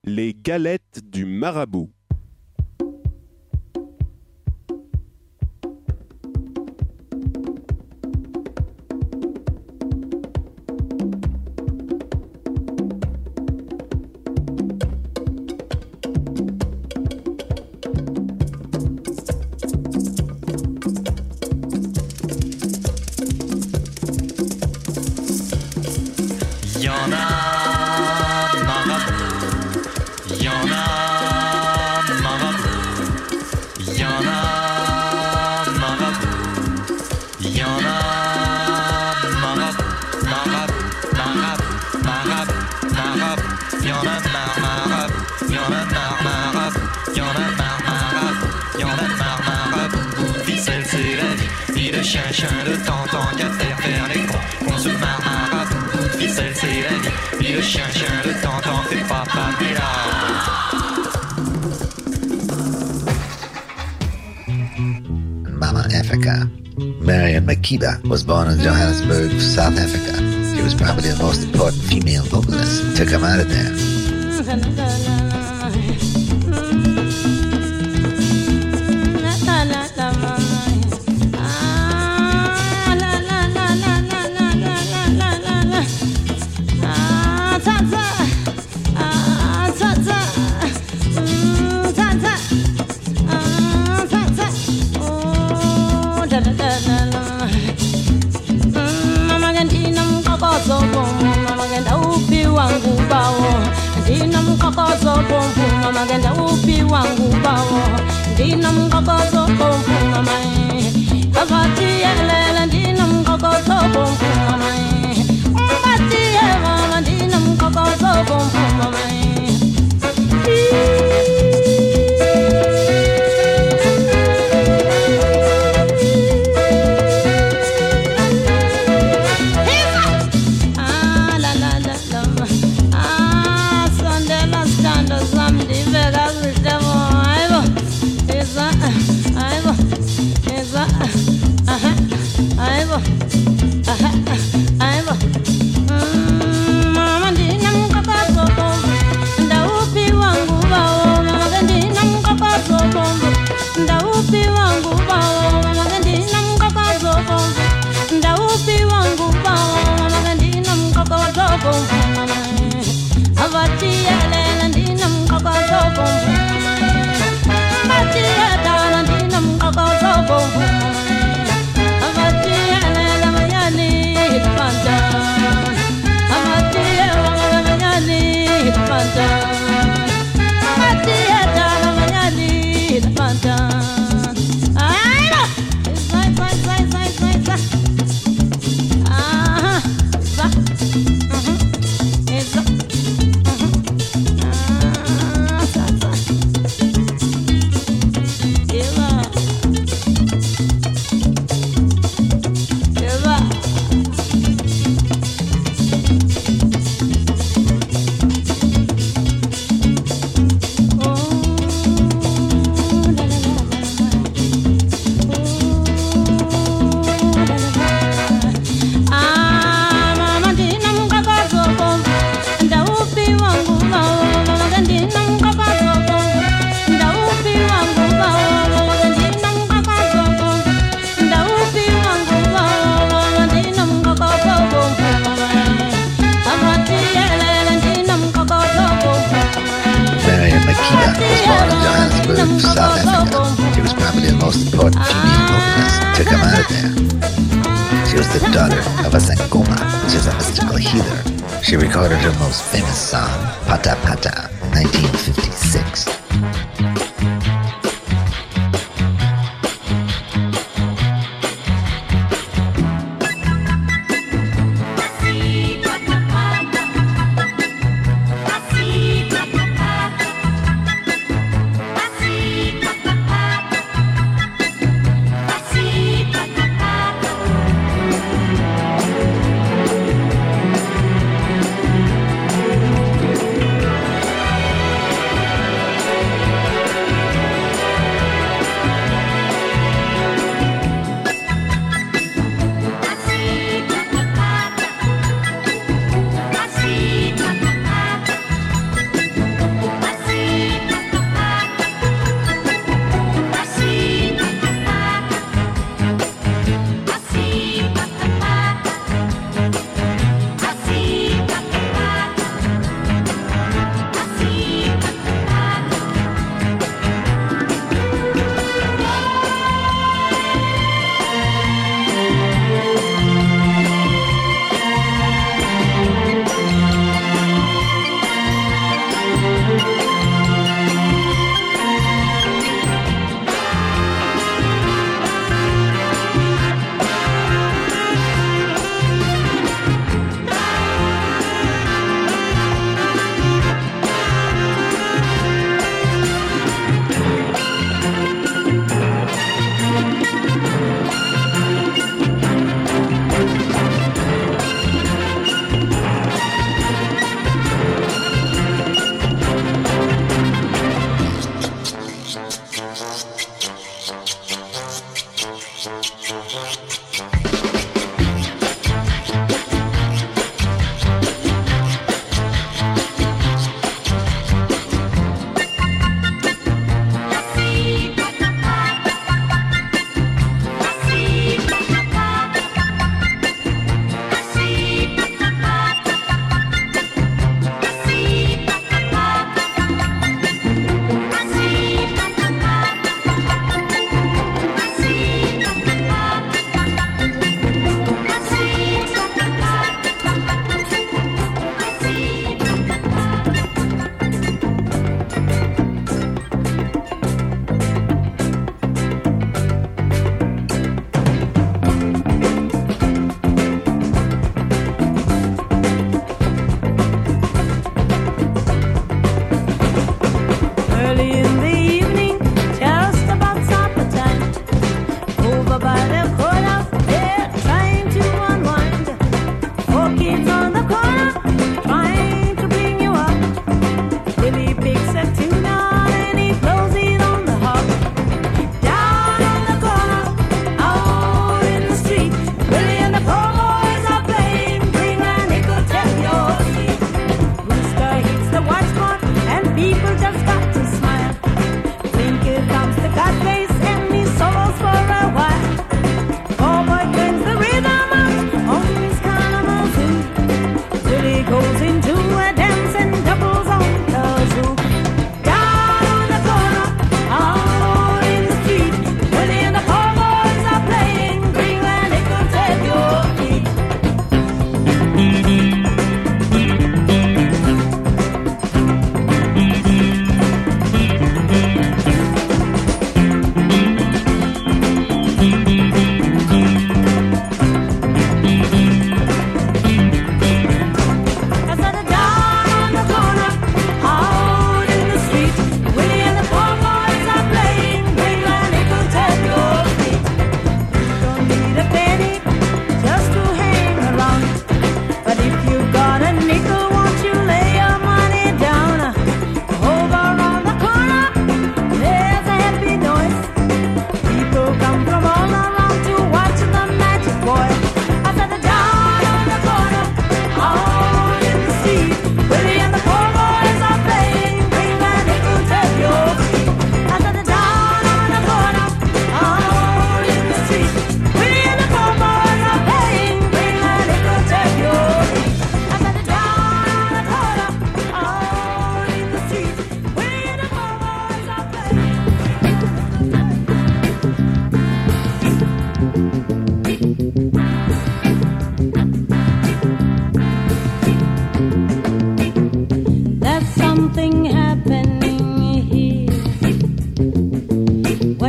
Les galettes du marabout. Chien de temps qu'à faire les cons, qu'on se marre marabout de ficelle, c'est la vie. Puis le chien de temps fait pas Pamela. Mama Africa. Marion Makiba was born in Johannesburg, South Africa. She was probably the most important female vocalist to come out of there. Maganda upi wangu bawo ndina mkokozo bombu mama abati yelele ndina mkokozo bombu mama abati yelele ndina mkokozo bombu mama South Africa. She was probably the most important female vocalist to come out of there. She was the daughter of a Sangoma, which is a mystical healer. She recorded her most famous song, Pata Pata, 1956.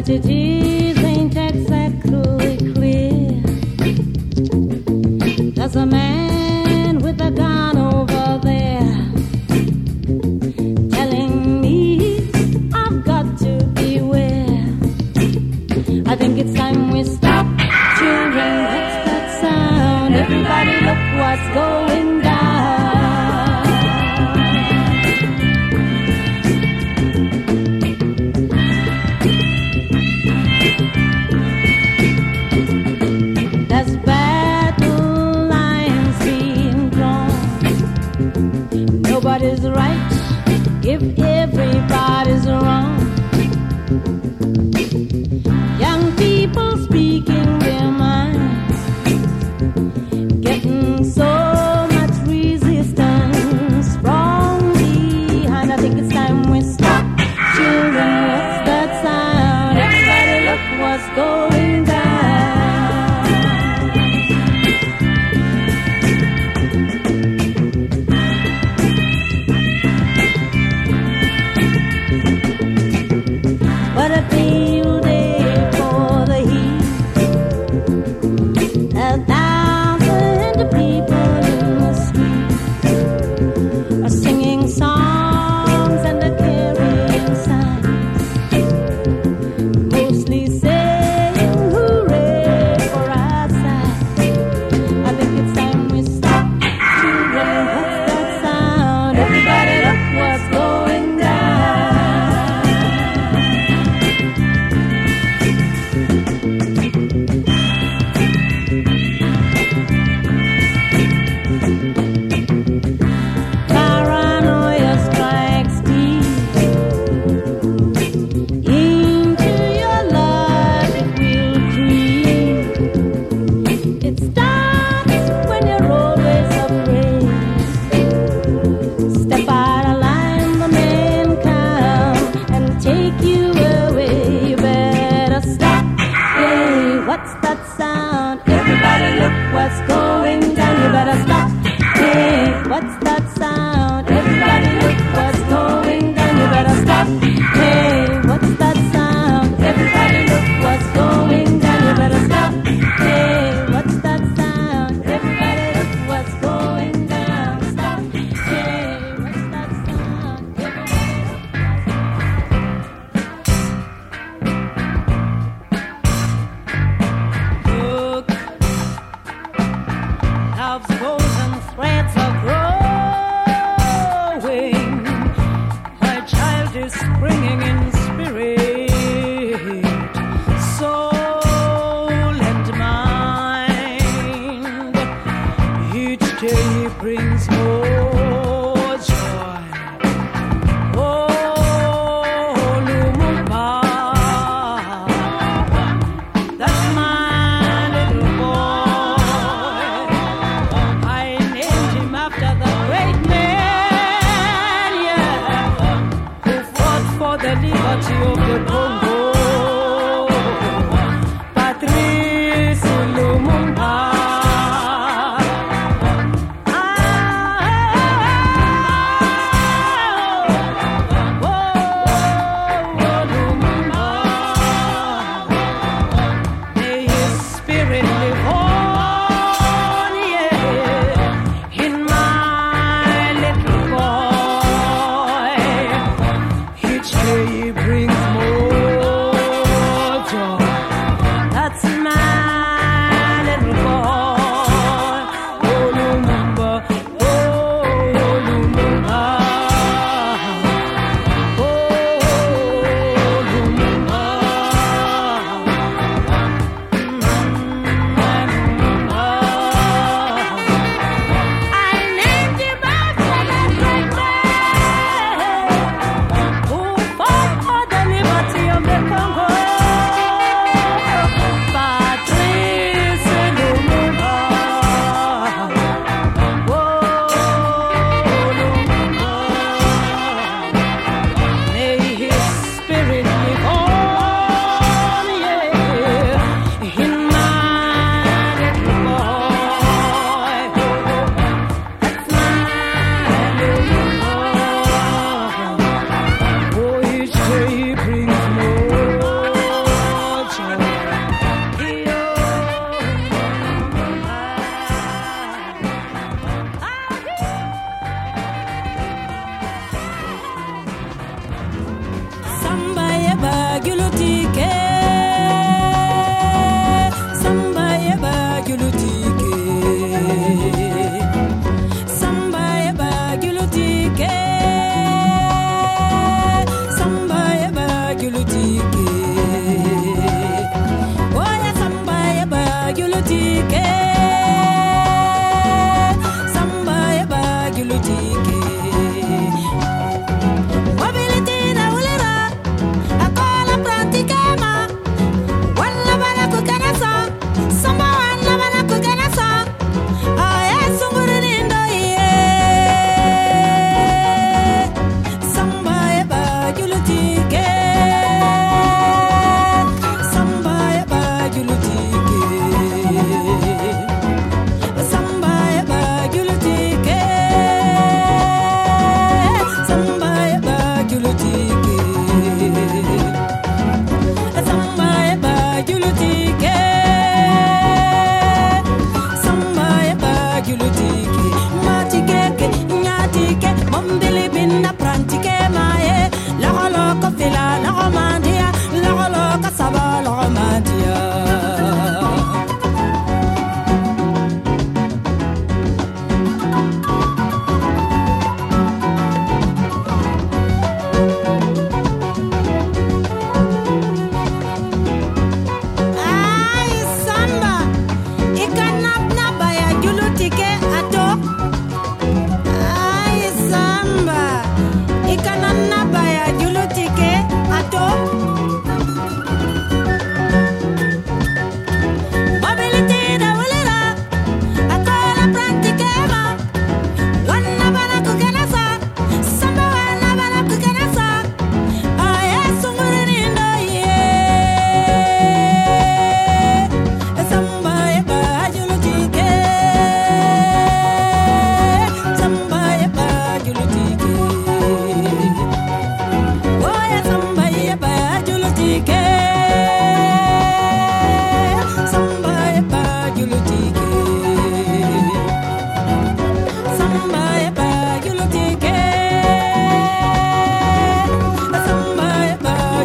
But it is ain't exactly clear. There's a man with a gun over there telling me I've got to beware. I think it's time we stop. Children, what's that sound? Everybody look what's going down. There's battle lines being drawn. Nobody's right if everybody's wrong. Young people speaking their minds, getting so much resistance from behind. I think it's time we stop. Children, what's that sound? Everybody look what's going down. What a field day for the heat. 1,000 people in the street are singing songs and are carrying signs, mostly saying hooray for our side. I think it's time we stop. Children, what's that sound? Everybody look what's going down. Paranoia strikes deep into your life. It will creep. It starts when you're always afraid. Step out of line, the men come and take you away. You better stop. Hey, what's that sound? Everybody look what's going down. You better stop. Hey, what's that sound? Everybody look what's going down. You better stop. Hey, what's that sound? Everybody look what's going down. You better stop. Hey, what's that sound? Everybody look what's going down. Stop. Hey, what's that sound? Everybody look. Love's golden threads are growing. My child is springing in spirit, soul and mind. Each day brings more joy. Oh, Lumumba, that's my little boy. I named him after the great man, yeah, who fought for the liberty of the Congo. Patrice Lumumba. Lumumba. May his spirit live on, yeah, in my little boy. Each day he brings more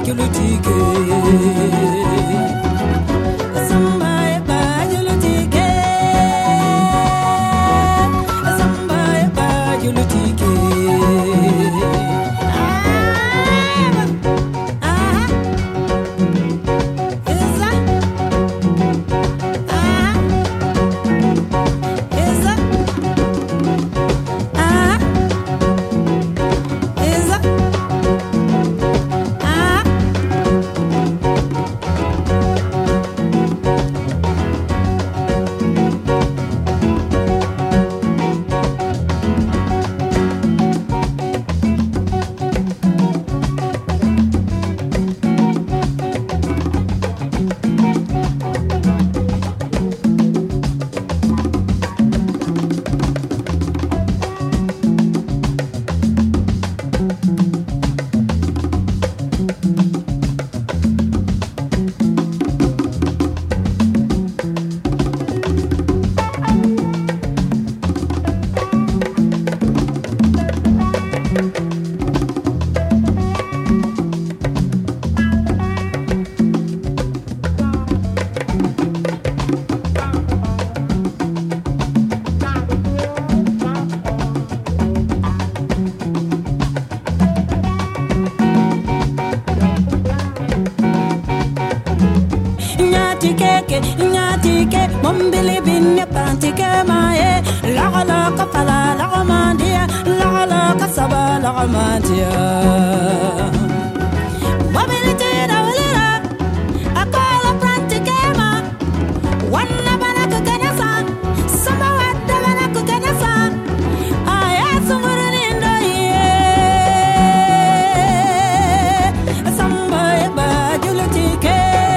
Nyatike mombili binne pantike mae la kapala la mandia la kasaba la mandia mobility na wala akala pantike ma wanna bana kuganasa sama wadda bana kuganasa aya sumurinindo ye samba ba julutike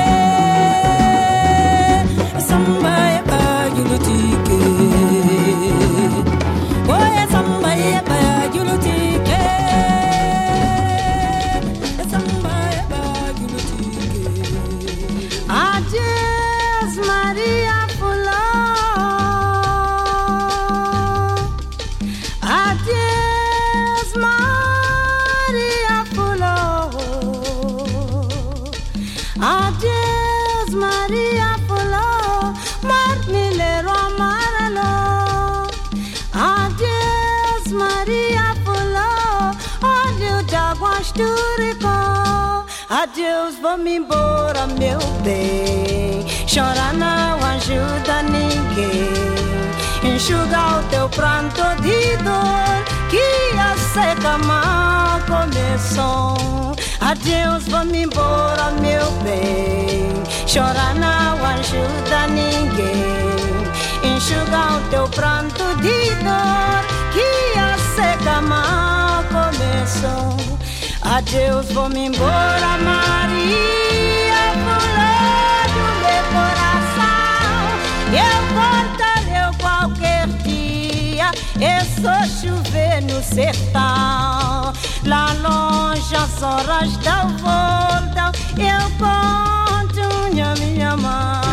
Adeus, vou-me embora, meu bem. Chorar não ajuda ninguém. Enxuga o teu pranto de dor, que a seca mal começou. Adeus, vou-me embora, meu bem. Chorar não ajuda ninguém. Enxuga o teu pranto de dor, que a seca mal começou. Adeus, vou-me embora, Maria, fulano do meu coração. Eu voltarei qualquer dia, é só chover no sertão. Lá longe as horas da volta, eu conto minha mãe.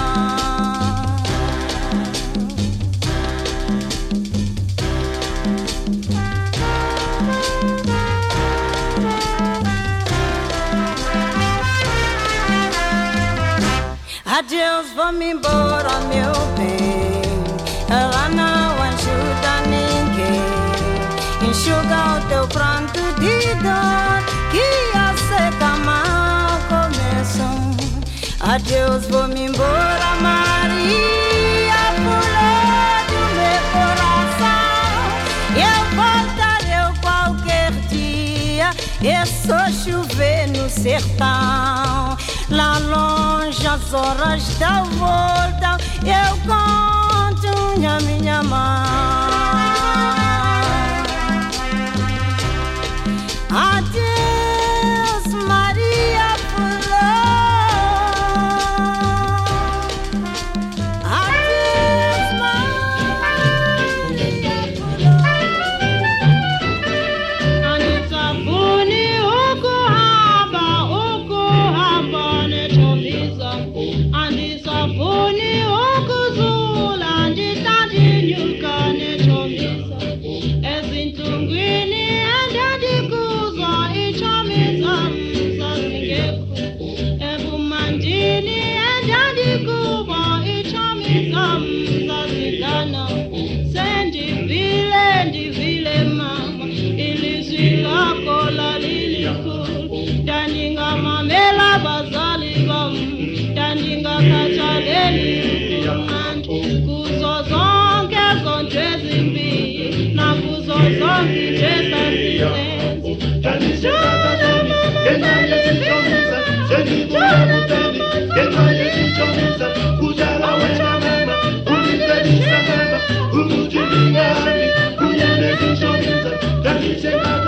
Adeus, vou-me embora, meu bem. Ela não ajuda ninguém. Enxuga o teu pranto de dor, que a seca mal começou. Adeus, vou-me embora, Maria, fulano do meu coração. Eu voltarei qualquer dia, é só chover no sertão. Lá longe as horas da volta, eu conto minha mãe. Adeus, Maria Fulano. Adeus, Maria Fulano. Anita Buni, Okuhaba, Nechomisa. Anita Buni, Okuzula, Anita Dinyuka, Nechomisa. Ezintungwini, Andadikuzo,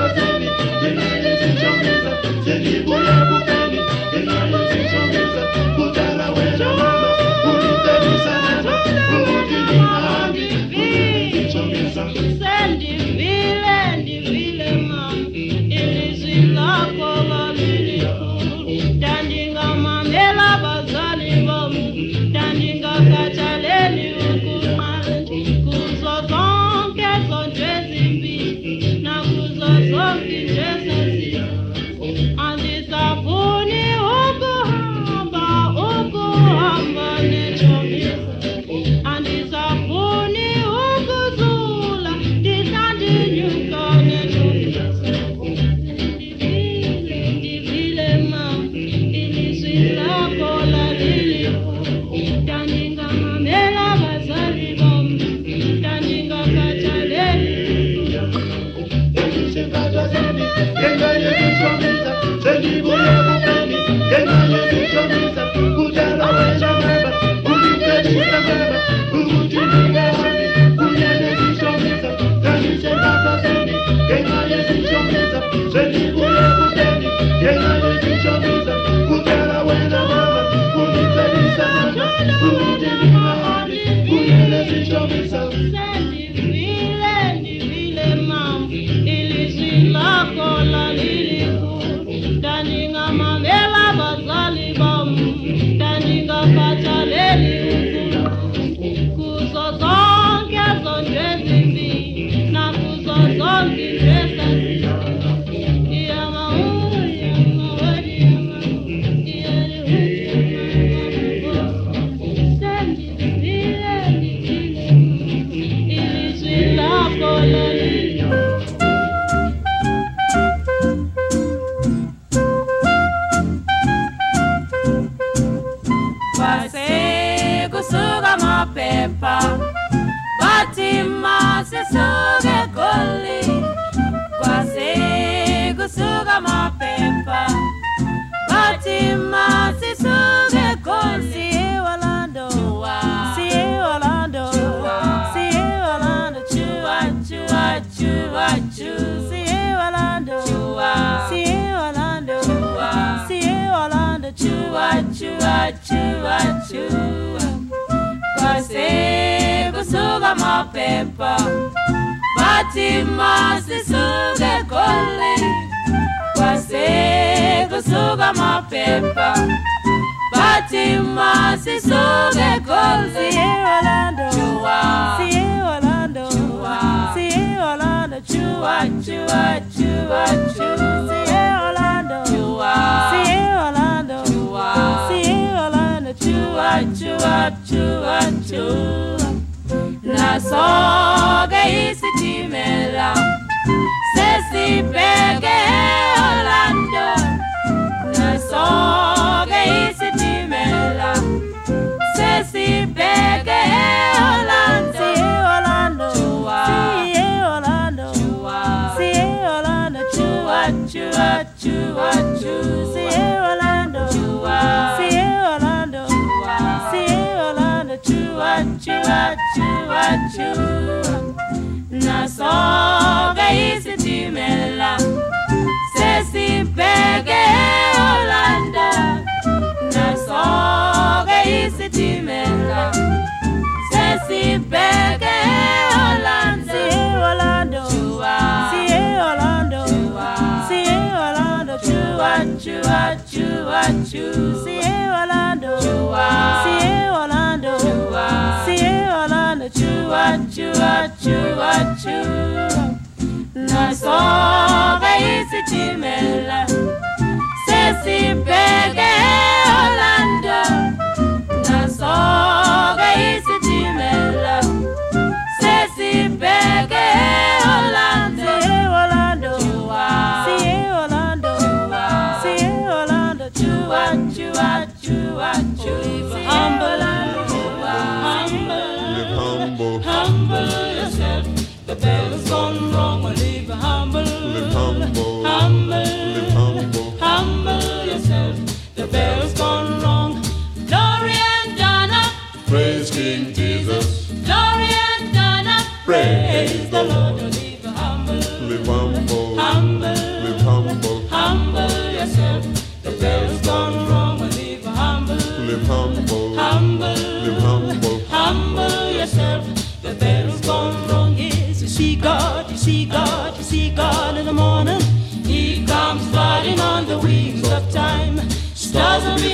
The bell has gone wrong, live humble, live humble, live humble.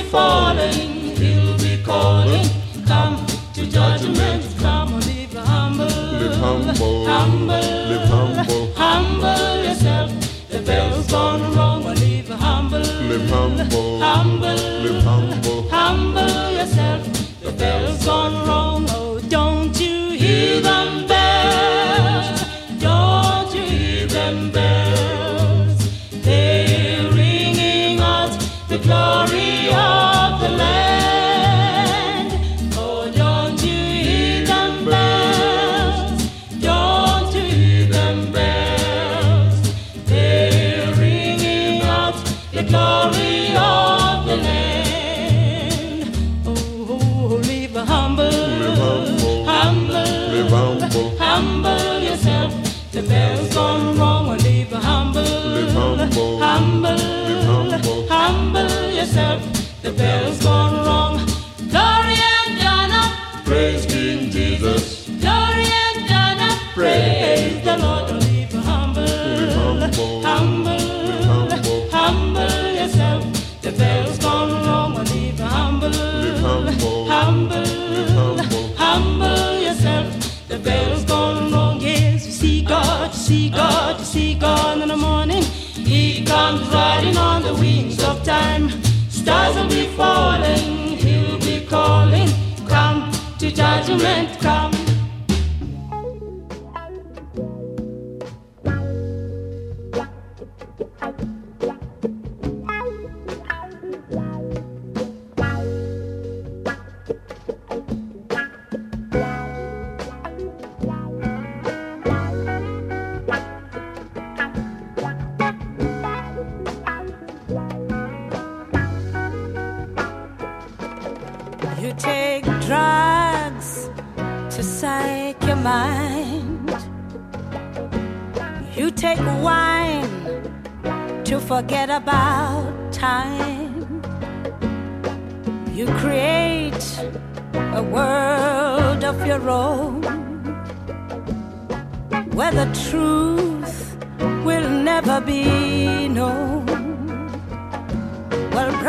falling, he'll be calling. Come to judgment, come on, live humble, Live humble. humble yourself. The bell's gone wrong, live humble, Live humble. Live humble. humble yourself. The bell's gone wrong. Oh, don't you hear them bells? Don't you hear them bells? They're ringing out the glory of the land. Oh, don't you hear them bells? Don't you hear them bells? They're ringing out the glory of the land. Oh, live humble, humble, Live humble. humble yourself. The bell's gone wrong. Live humble, Live humble. humble, Live humble. humble yourself. The bell's gone wrong. Glory and honor, Praise King Jesus. glory and honor, praise the Lord. Live humble, humble. humble, Live humble. humble yourself. The bell's gone wrong. Live humble, humble. humble, Live humble. humble yourself. The bell's gone wrong. Yes, you see God, you see God, you see God in the morning. He comes riding on the wings of time. Stars will be falling, he'll be calling. Come to judgment, come. You take drugs to psych your mind. You take wine to forget about time. You create a world of your own where the truth will never be known. Well,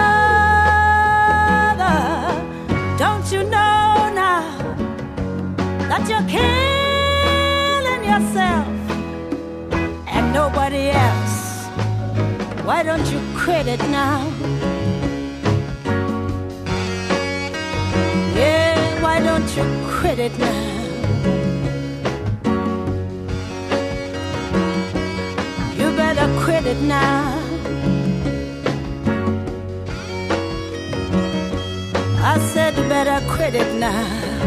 brother, don't you know now that you're killing yourself and nobody else? Why don't you quit it now? Yeah, why don't you quit it now? You better quit it now. I said you better quit it now.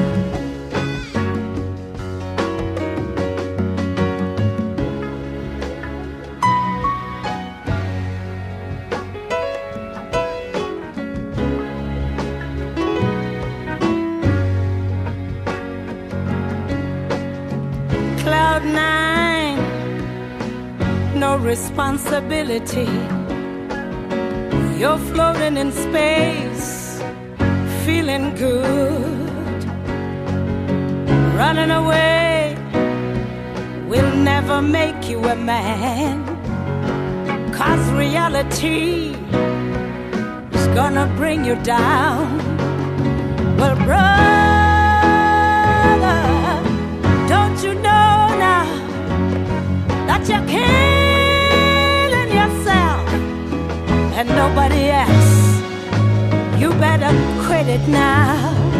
Cloud nine, no responsibility. You're floating in space, feeling good. Running away will never make you a man, 'cause reality is gonna bring you down. Well, brother, don't you know now that you're killing yourself and nobody else? You better quit it now.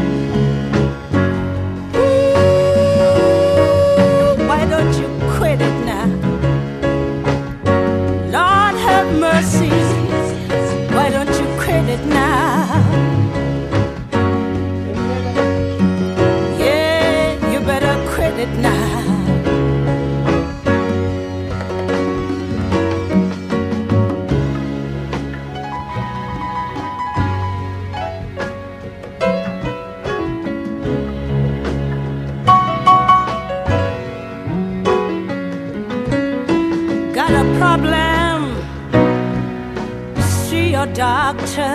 Ooh, why don't you quit it now? Lord have mercy, why don't you quit it now? Yeah, you better quit it now. Problem, see your doctor.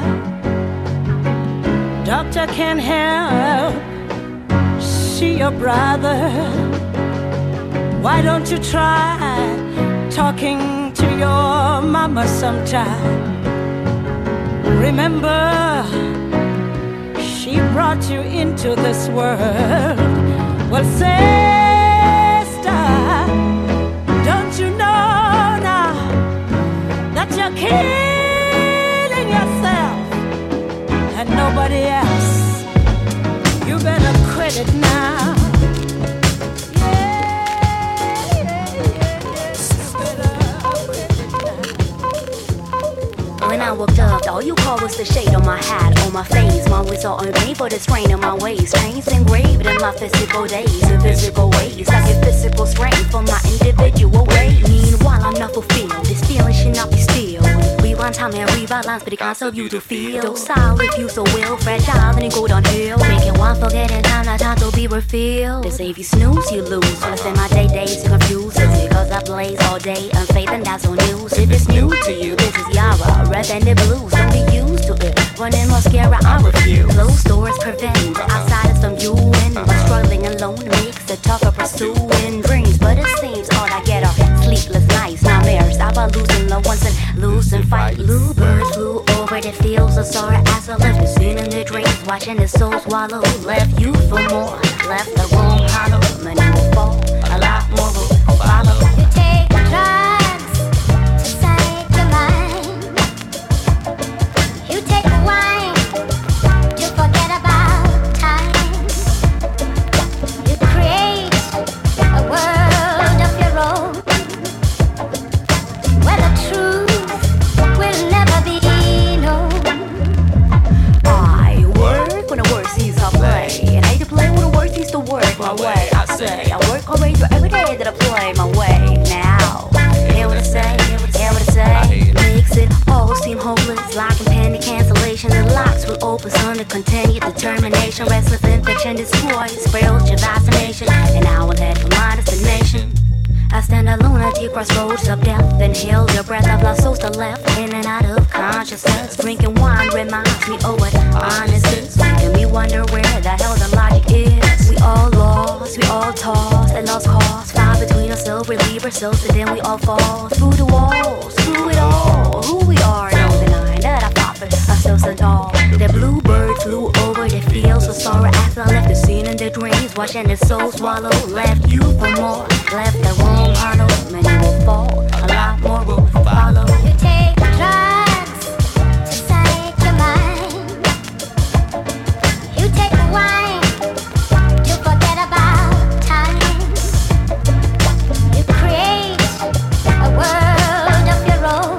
Doctor can't help, see your brother. Why don't you try talking to your mama sometime? Remember, she brought you into this world. Well, sister, don't you know now that you're killing yourself and nobody else? You better quit it now. When I woke up, all you called was the shade on my hat, on my face. My words are unpainful, the strain on my ways. Chains engraved in my physical days, in physical ways. I get physical strength from my individual ways. Meanwhile, I'm not fulfilled. This feeling should not be still. Rewind time and rewrite lines, but it can't serve you to feel. Docile if you so will, fragile, then it go downhill. Making one forgetting time, not time to be refilled. They say if you snooze, you lose. When I spend my days confused, it's because I blaze all day, unfaith and that's on news. If it's new to you, this is Yara. And the blues, don't be used to it. Running mascara, I refuse. Closed doors prevent outsiders from you and but struggling alone makes it tougher pursuing dreams. But it seems all I get are sleepless nights, nightmares about losing loved ones and losing fights. Bluebirds flew over the fields of sorrow as I left the scene in their dreams, watching the soul swallow. Left you for more, left the room hollow. Many will fall, a lot more will follow. You take drugs to save your mind. You take wine to forget about time. You create a world of your own, where the truth will never be known. I work when the word sees I play, and I hate to play when the word sees to work my way. I say I work already for every day that I play my way. Now, hear what I say, hear what I say. Makes it all seem hopeless, like impending cancellation. The locks will open, son, to continue determination. Restless infection destroys spiritual vaccination, and I will head for my destination. I stand a lunatic crossroads of death and heal the breath of lost souls that left in and out of consciousness. Drinking wine reminds me of what honest is, making me wonder where the hell the logic is. We all lost, we all tossed and lost cause. Fight between ourselves, relieve ourselves, and then we all fall through the walls, through it all. Who we are, no denying that I fought for ourselves and all. The bluebird flew over the fields of sorrow after I left the scene in their dreams, watching the soul swallow. Left you for more, left the room hollow. Many will fall, a lot more will follow. You take drugs to save your mind. You take wine to forget about time. You create a world of your own,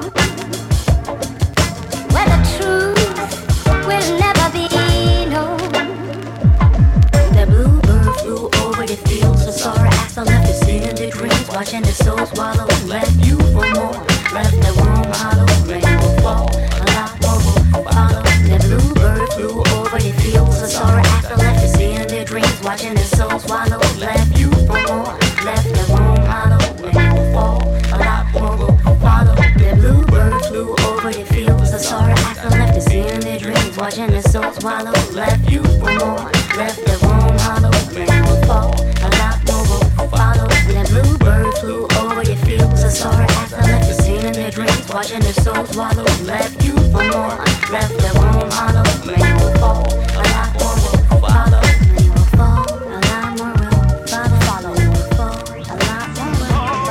where the truth will never be known. The bluebird flew over the fields of sorrow as I left the scene in their dreams, watching the soul swallow. Left you for more, left the room hollow. Many will fall, a lot more will follow. The bluebird flew over the fields of sorrow after I left the scene in their dreams, watching the soul swallow. Left you for more, left the room hollow. Many will fall, a lot more will follow. The bluebird flew over the fields of sorrow after I left the scene in their dreams, watching the soul swallow. Left you for more, left the room hollow. Many will fall, a lot more will follow. The bluebird flew over the fields of sorrow after I left the scene in their dreams, watching the soul swallow. Left you for more, left the room hollow. Many will fall, a lot more will follow. Many will fall, a lot more will follow. Follow, will fall, a lot more will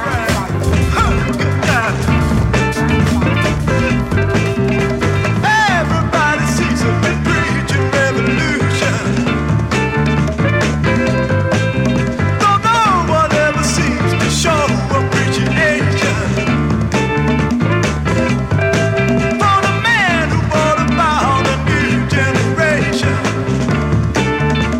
Everybody sees a big preaching revolution. Don't know whatever seems to show appreciation for the man who brought about a new generation.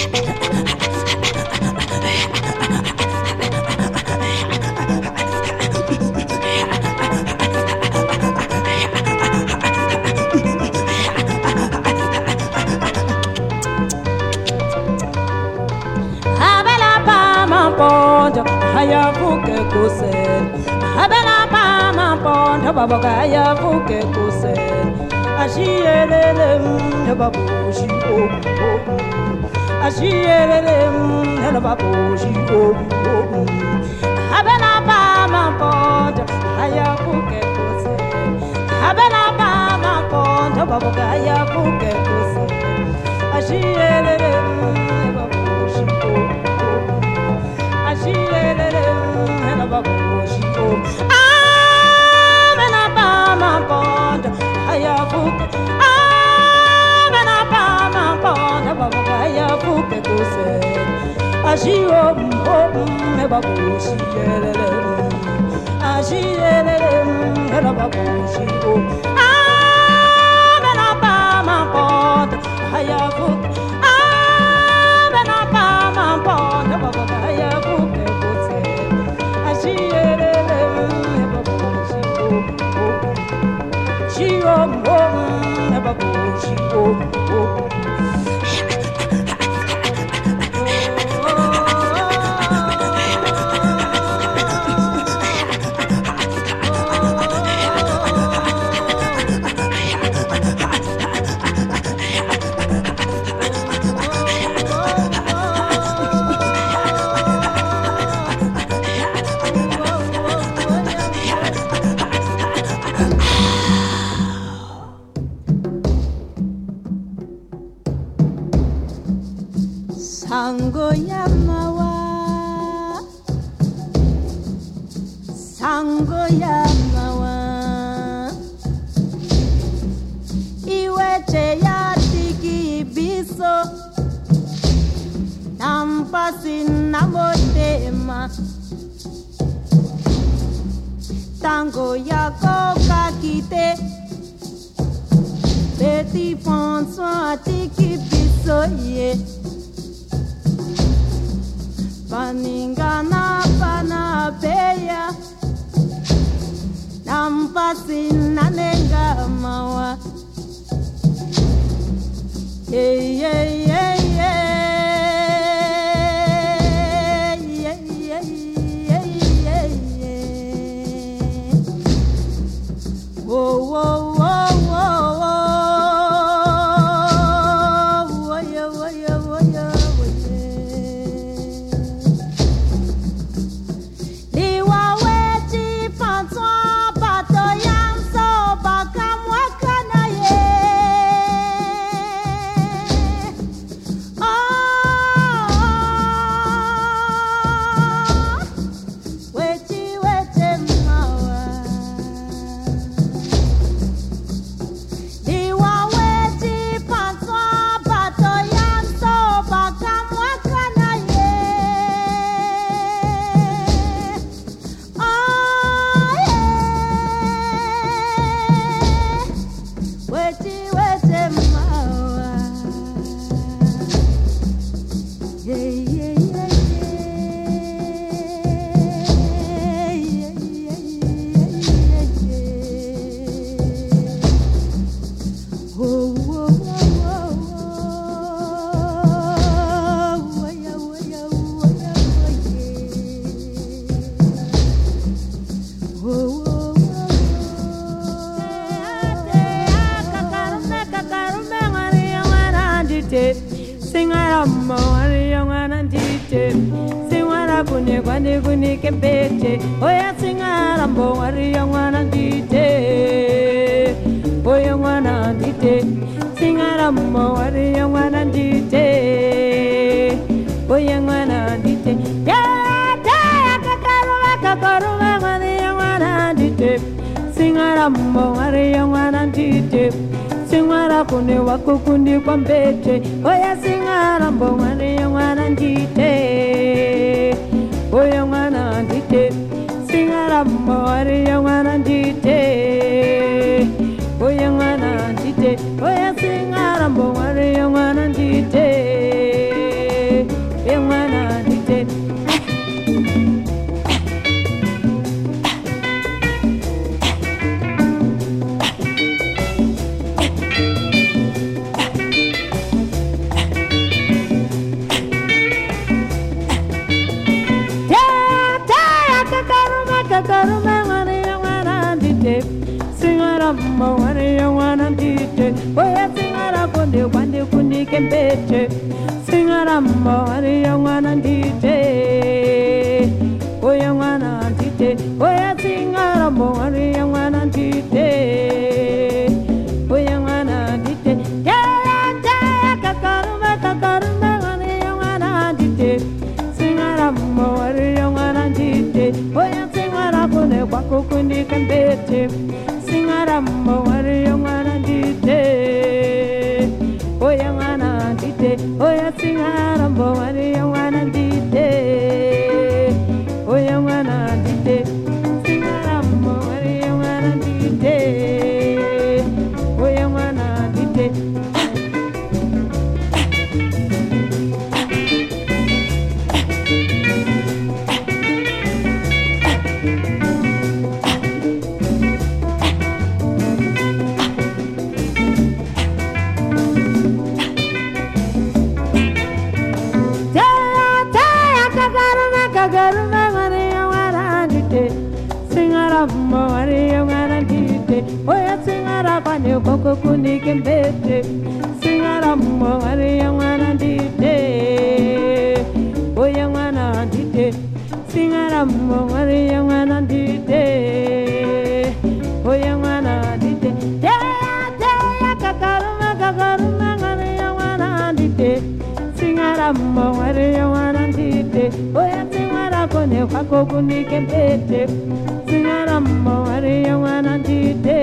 Hayavuke kusen Habela mama ponda baboga hayavuke kusen Ashiyelele babushi Ashiyelele babushi Habela mama ponda hayavuke kusen Habela mama ponda baboga hayavuke kusen Ashiyelele babushi Sango Yamawa Iweche ya tiki biso Nampasi namotema Tango ya koka kite Petit François tiki biso ye Paningana panapeya Nampasi nanenga mawa Yeah, yeah, yeah, yeah. Yeah, yeah, yeah, yeah, yeah. Whoa, whoa, whoa, whoa, whoa. Waya, waya, waya, waya. Liwa wechi panswa pato yamso bakamwa kana ye. Kuni kempete, oya singarambo wari yangwana dite, oya ngwana dite, singarambo wari yangwana dite, oya ngwana dite, ya kakaruma wari yangwana dite, singarambo wari yangwana dite, singara kuni wakukundi kwambete, oya singarambo wari yangwana dite. Oya mwana ndite singara mwari ya mwana ndite Oya mwana ndite Oya singara mwari ya mwana ndite oya singara konde kwande kunike mbete singara mawari ya mwana ndite oya mwana ndite oya singara mawari ya mwana ndite oya mwana ndite jaya jaya kakaruma kakaruma mwana ya mwana ndite singara mawari ya mwana ndite oya singara konde kwako kunike mbete singara mawari ya mwana ndite oya mwana ndite oya singara mawari ya mwana ndite oya mwana ndite singara mawari ya mwana ndite oya mwana ndite oya singara pane koko kunike mbete singara mawari ya mwana ndite oya mwana ndite singara mawari ya mwana ndite oya mwana ndite jaya jaya kakaruma kakaruma mwana ya mwana ndite singara mawari ya mwana ndite oya singara kone kwako kunike mbete singara mawari ya mwana ndite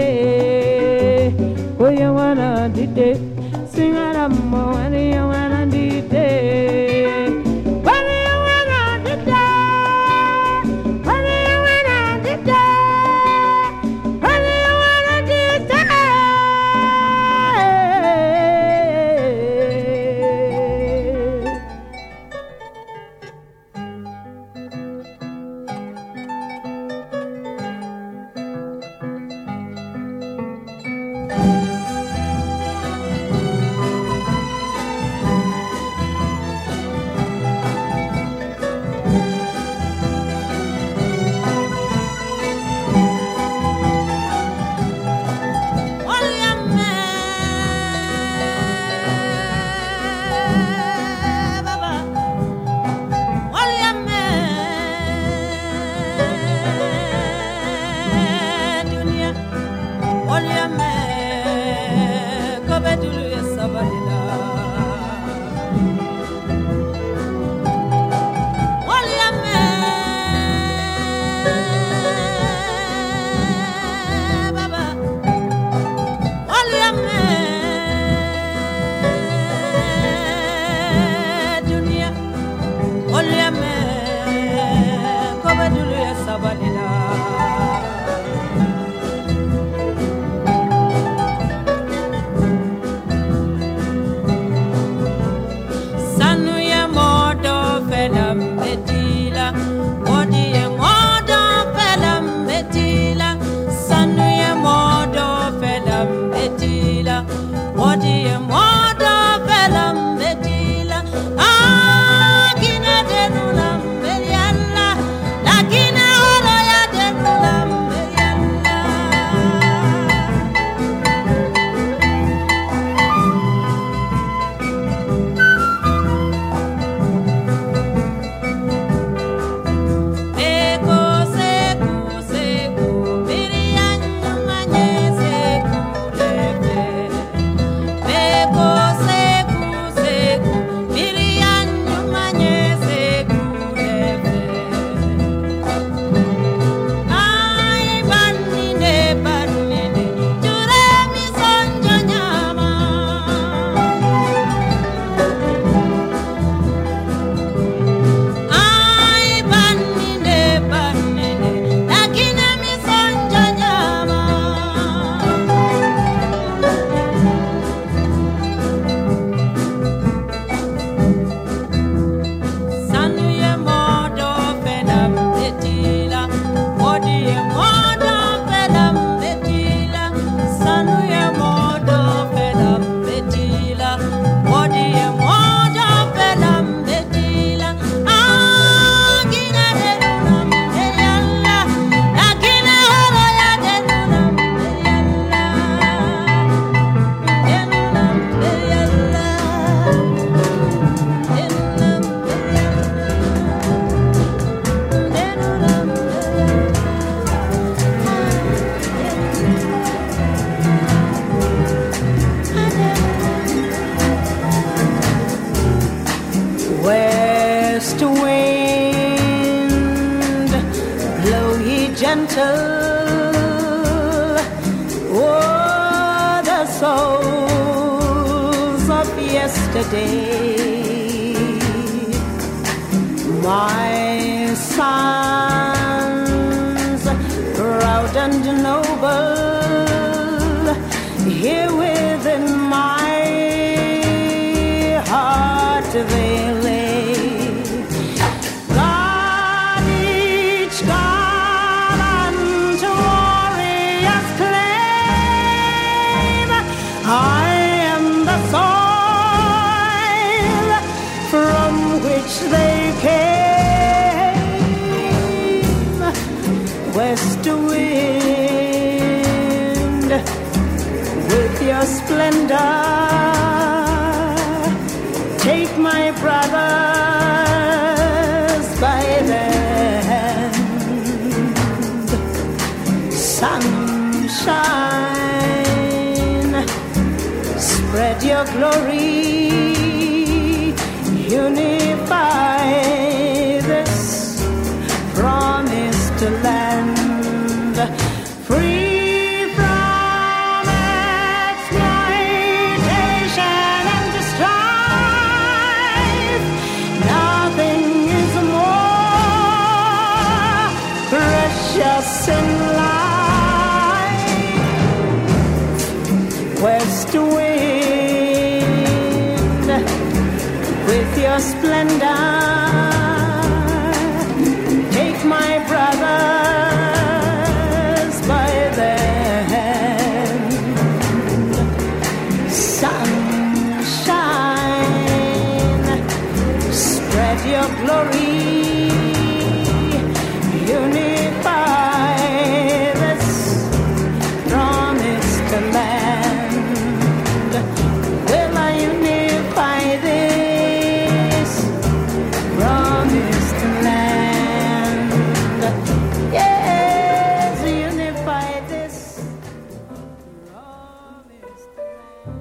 oya mwana ndite singara mawari ya mwana ndite wari ya mwana ndite wari ya mwana ndite wari ya mwana ndite West wind, blow ye gentle. Oh, the souls of yesterday, my sons, proud and noble, here within my heart they lay. God each gallant warrior's claim, I am the soil from which they came. West wind, with your splendor, take my brothers by the hand. Sunshine, spread your glory, unify this promised land. Free from exploitation and strife, nothing is more precious in life. West wind, with your splendor, take my brothers by the hand. Sunshine, spread your glory, unify this promised land. Will I unify this promised land? Yes, unify this promised land.